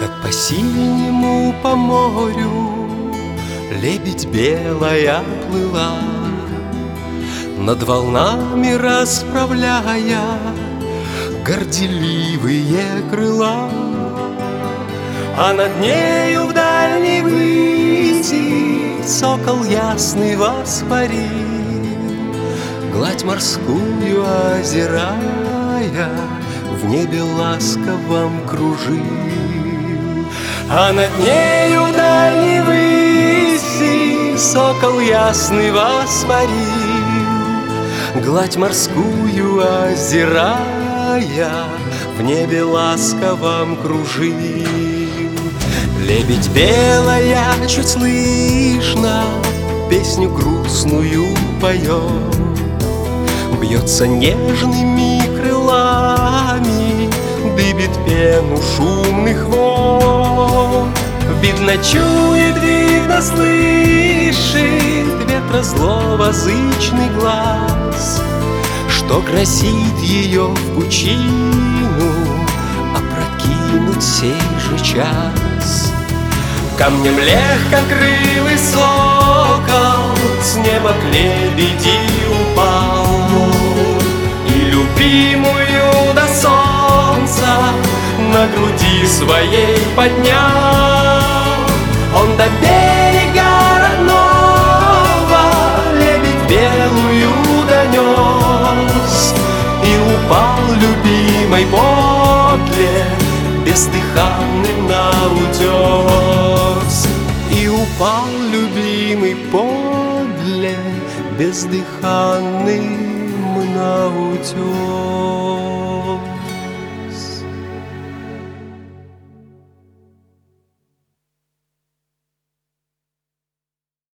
Как по синему по морю лебедь белая плыла, над волнами расправляя горделивые крыла. А над нею в дальней выси сокол ясный воспарил, гладь морскую озирая, в небе ласковом кружил. А над нею в дальней выси сокол ясный воспарил, гладь морскую озирая, в небе ласковом кружил. Лебедь белая чуть слышно песню грустную поет, бьется нежными крылами, дыбит пену шумных вод. Видно, чует, видно, слышит ветра зловозычный глаз, что грозит ее в пучину опрокинуть сей же час. Камнем легкокрылый сокол с неба к лебеди упал, и любимую до солнца на груди своей поднял. Он до берега родного лебедь белую донес, и упал любимой подле бездыханным на утес. И упал любимый подле бездыханным на утес.